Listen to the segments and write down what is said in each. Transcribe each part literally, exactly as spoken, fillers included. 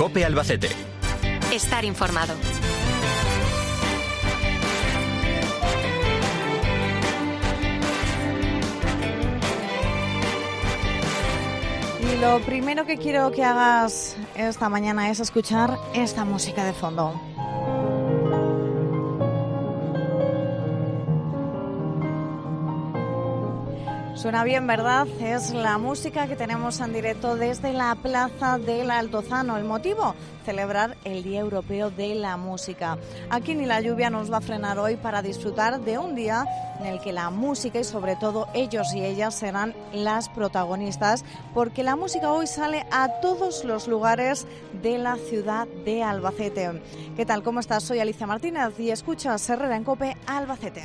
COPE Albacete. Estar informado. Y lo primero que quiero que hagas esta mañana es escuchar esta música de fondo. Suena bien, ¿verdad? Es la música que tenemos en directo desde la Plaza del Altozano. ¿El motivo? Celebrar el Día Europeo de la Música. Aquí ni la lluvia nos va a frenar hoy para disfrutar de un día en el que la música y sobre todo ellos y ellas serán las protagonistas, porque la música hoy sale a todos los lugares de la ciudad de Albacete. ¿Qué tal? ¿Cómo estás? Soy Alicia Martínez y escuchas Herrera en COPE Albacete.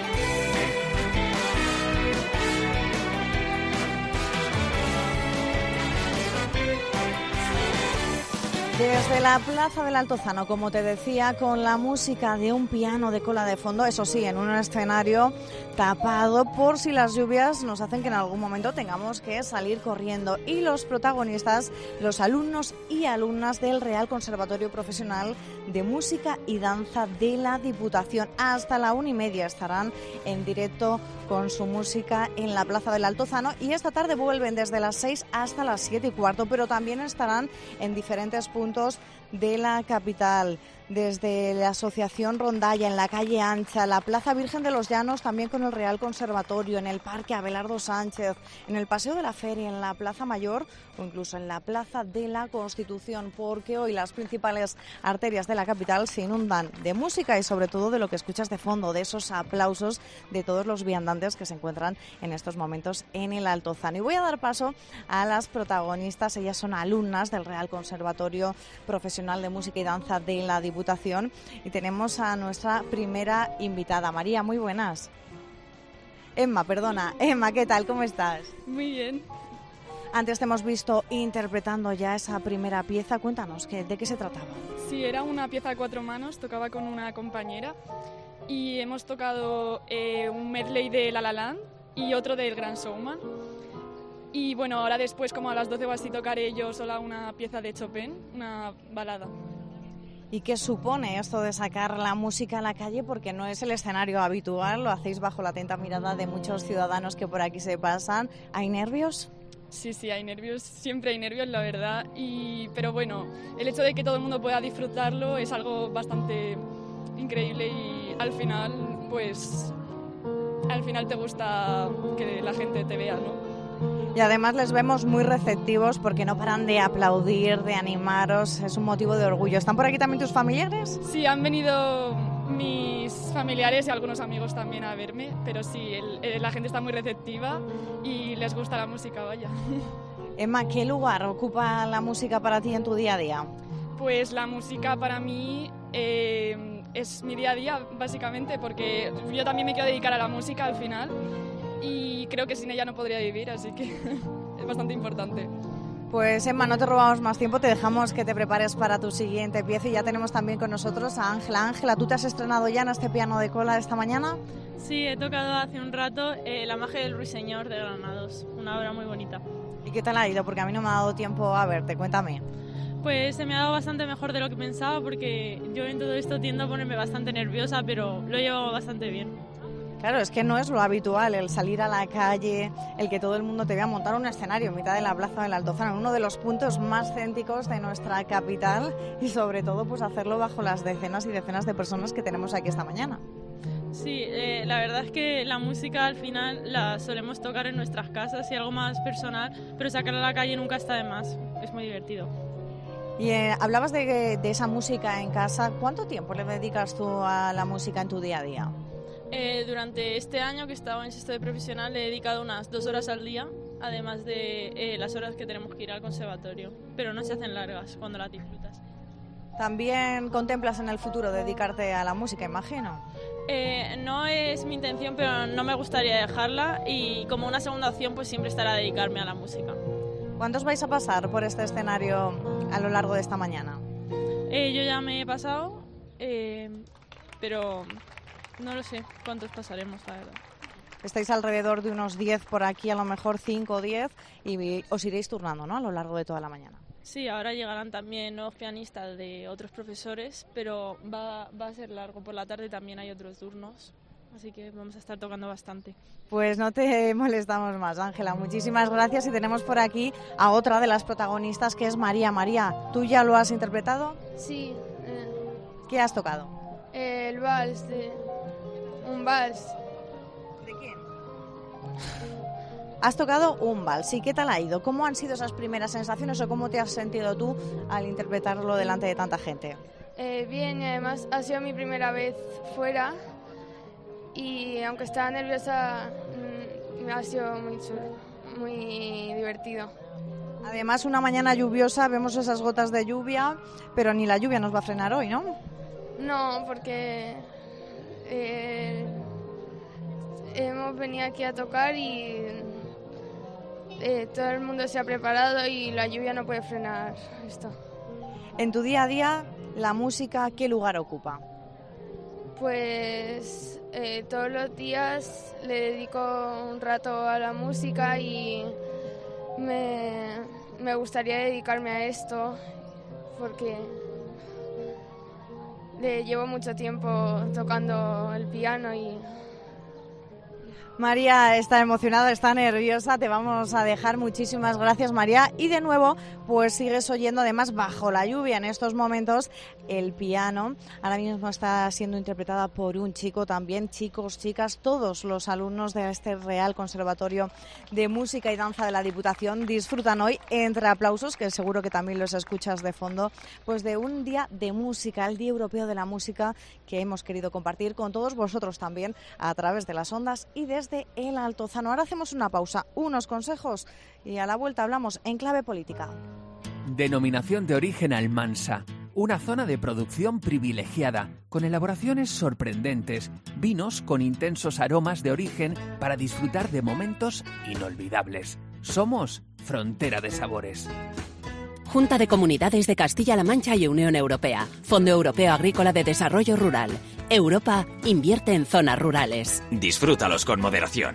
Desde la Plaza del Altozano, como te decía, con la música de un piano de cola de fondo, eso sí, en un escenario tapado por si las lluvias nos hacen que en algún momento tengamos que salir corriendo. Y los protagonistas, los alumnos y alumnas del Real Conservatorio Profesional de Música y Danza de la Diputación. Hasta la una y media estarán en directo con su música en la Plaza del Altozano y esta tarde vuelven desde las seis hasta las siete y cuarto, pero también estarán en diferentes puntos de la capital, desde la Asociación Rondalla, en la calle Ancha, la Plaza Virgen de los Llanos, también con el Real Conservatorio, en el Parque Abelardo Sánchez, en el Paseo de la Feria, en la Plaza Mayor o incluso en la Plaza de la Constitución, porque hoy las principales arterias de la capital se inundan de música y sobre todo de lo que escuchas de fondo, de esos aplausos de todos los viandantes que se encuentran en estos momentos en el Altozano. Y voy a dar paso a las protagonistas, ellas son alumnas del Real Conservatorio Profesional de Música y Danza de la Diputación y tenemos a nuestra primera invitada. María, muy buenas. Emma, perdona. Emma, ¿qué tal? ¿Cómo estás? Muy bien. Antes te hemos visto interpretando ya esa primera pieza. Cuéntanos, ¿qué, ¿de qué se trataba? Sí, era una pieza a cuatro manos, tocaba con una compañera y hemos tocado eh, un medley de La La Land y otro del Gran Showman. Y bueno, ahora después, como a las doce o así, tocaré yo sola una pieza de Chopin, una balada. ¿Y qué supone esto de sacar la música a la calle? Porque no es el escenario habitual, lo hacéis bajo la atenta mirada de muchos ciudadanos que por aquí se pasan. ¿Hay nervios? Sí, sí, hay nervios, siempre hay nervios, la verdad. Y, pero bueno, el hecho de que todo el mundo pueda disfrutarlo es algo bastante increíble y al final, pues, al final te gusta que la gente te vea, ¿no? Y además les vemos muy receptivos porque no paran de aplaudir, de animaros, es un motivo de orgullo. ¿Están por aquí también tus familiares? Sí, han venido mis familiares y algunos amigos también a verme, pero sí, el, el, la gente está muy receptiva y les gusta la música, vaya. Emma, ¿qué lugar ocupa la música para ti en tu día a día? Pues la música para mí eh, es mi día a día, básicamente, porque yo también me quiero dedicar a la música al final. Y creo que sin ella no podría vivir, así que es bastante importante. Pues Emma, no te robamos más tiempo, te dejamos que te prepares para tu siguiente pieza y ya tenemos también con nosotros a Ángela. Ángela, ¿tú te has estrenado ya en este piano de cola esta mañana? Sí, he tocado hace un rato eh, La magia del ruiseñor de Granados, una obra muy bonita. ¿Y qué tal ha ido? Porque a mí no me ha dado tiempo a verte, cuéntame. Pues se me ha dado bastante mejor de lo que pensaba porque yo en todo esto tiendo a ponerme bastante nerviosa, pero lo he llevado bastante bien. Claro, es que no es lo habitual el salir a la calle, el que todo el mundo te vea montar un escenario en mitad de la Plaza del Altozano, uno de los puntos más céntricos de nuestra capital y sobre todo pues hacerlo bajo las decenas y decenas de personas que tenemos aquí esta mañana. Sí, eh, la verdad es que la música al final la solemos tocar en nuestras casas y algo más personal, pero sacarla a la calle nunca está de más, es muy divertido. Y eh, hablabas de, de esa música en casa, ¿cuánto tiempo le dedicas tú a la música en tu día a día? Eh, durante este año que he estado en sexto de profesional he dedicado unas dos horas al día, además de eh, las horas que tenemos que ir al conservatorio, pero no se hacen largas cuando las disfrutas. ¿También contemplas en el futuro dedicarte a la música, imagino? Eh, no es mi intención, pero no me gustaría dejarla y como una segunda opción pues siempre estará dedicarme a la música. ¿Cuántos vais a pasar por este escenario a lo largo de esta mañana? Eh, yo ya me he pasado, eh, pero no lo sé cuántos pasaremos, la verdad. Estáis alrededor de unos diez por aquí, a lo mejor cinco o diez, y os iréis turnando, ¿no?, a lo largo de toda la mañana. Sí, ahora llegarán también nuevos pianistas de otros profesores, pero va, va a ser largo. Por la tarde también hay otros turnos, así que vamos a estar tocando bastante. Pues no te molestamos más, Ángela. Muchísimas gracias y tenemos por aquí a otra de las protagonistas, que es María. María, ¿tú ya lo has interpretado? Sí. Eh, ¿Qué has tocado? eh, el vals, de un vals. ¿De quién? Has tocado un vals. ¿Y qué tal ha ido? ¿Cómo han sido esas primeras sensaciones o cómo te has sentido tú al interpretarlo delante de tanta gente? Eh, bien, y además ha sido mi primera vez fuera y aunque estaba nerviosa, mmm, ha sido muy chulo, muy divertido. Además, una mañana lluviosa, vemos esas gotas de lluvia, pero ni la lluvia nos va a frenar hoy, ¿no? No, porque eh, hemos venido aquí a tocar y eh, todo el mundo se ha preparado y la lluvia no puede frenar esto. En tu día a día, la música, ¿qué lugar ocupa? Pues eh, todos los días le dedico un rato a la música y me, me gustaría dedicarme a esto porque le llevo mucho tiempo tocando el piano y... María está emocionada, está nerviosa, te vamos a dejar. Muchísimas gracias, María. Y de nuevo, pues sigues oyendo, además, bajo la lluvia en estos momentos, el piano. Ahora mismo está siendo interpretada por un chico también, chicos, chicas, todos los alumnos de este Real Conservatorio de Música y Danza de la Diputación disfrutan hoy, entre aplausos, que seguro que también los escuchas de fondo, pues de un día de música, el Día Europeo de la Música, que hemos querido compartir con todos vosotros también a través de las ondas y desde el Altozano. Ahora hacemos una pausa, unos consejos y a la vuelta hablamos en clave política. Denominación de origen Almansa, una zona de producción privilegiada, con elaboraciones sorprendentes, vinos con intensos aromas de origen para disfrutar de momentos inolvidables. Somos Frontera de Sabores. Junta de Comunidades de Castilla-La Mancha y Unión Europea. Fondo Europeo Agrícola de Desarrollo Rural. Europa invierte en zonas rurales. Disfrútalos con moderación.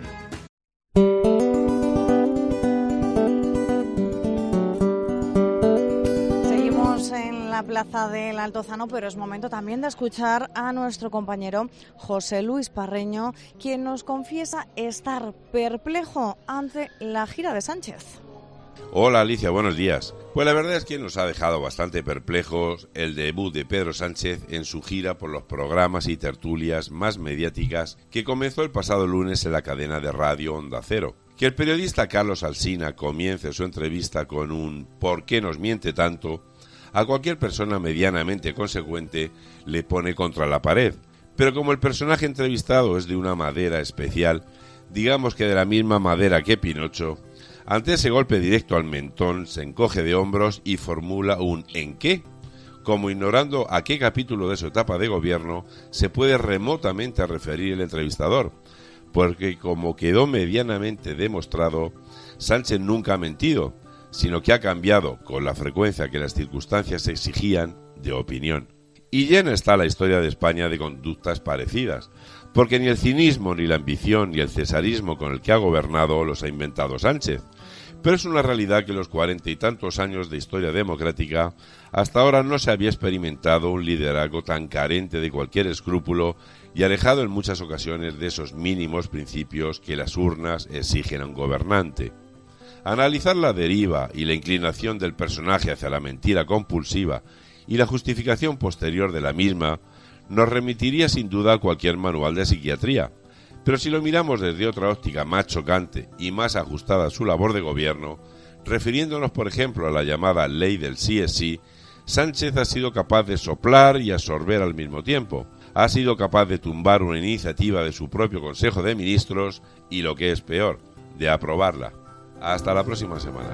Seguimos en la plaza del Altozano, pero es momento también de escuchar a nuestro compañero José Luis Parreño, quien nos confiesa estar perplejo ante la gira de Sánchez. Hola Alicia, buenos días. Pues la verdad es que nos ha dejado bastante perplejos el debut de Pedro Sánchez en su gira por los programas y tertulias más mediáticas que comenzó el pasado lunes en la cadena de radio Onda Cero. Que el periodista Carlos Alsina comience su entrevista con un ¿por qué nos miente tanto?, a cualquier persona medianamente consecuente le pone contra la pared. Pero como el personaje entrevistado es de una madera especial, digamos que de la misma madera que Pinocho, ante ese golpe directo al mentón se encoge de hombros y formula un ¿en qué?, como ignorando a qué capítulo de su etapa de gobierno se puede remotamente referir el entrevistador, porque como quedó medianamente demostrado, Sánchez nunca ha mentido, sino que ha cambiado, con la frecuencia que las circunstancias exigían, de opinión. Y llena está la historia de España de conductas parecidas, porque ni el cinismo, ni la ambición, ni el cesarismo con el que ha gobernado los ha inventado Sánchez. Pero es una realidad que en los cuarenta y tantos años de historia democrática, hasta ahora no se había experimentado un liderazgo tan carente de cualquier escrúpulo y alejado en muchas ocasiones de esos mínimos principios que las urnas exigen a un gobernante. Analizar la deriva y la inclinación del personaje hacia la mentira compulsiva y la justificación posterior de la misma nos remitiría sin duda a cualquier manual de psiquiatría. Pero si lo miramos desde otra óptica más chocante y más ajustada a su labor de gobierno, refiriéndonos por ejemplo a la llamada ley del sí es sí, Sánchez ha sido capaz de soplar y absorber al mismo tiempo. Ha sido capaz de tumbar una iniciativa de su propio Consejo de Ministros y, lo que es peor, de aprobarla. Hasta la próxima semana.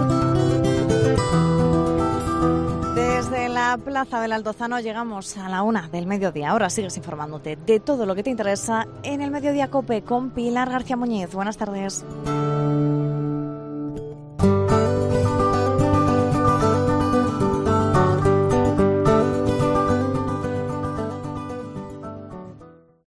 Desde la plaza del Altozano llegamos a la una del mediodía. Ahora sigues informándote de todo lo que te interesa en el Mediodía COPE con Pilar García Muñiz. Buenas tardes.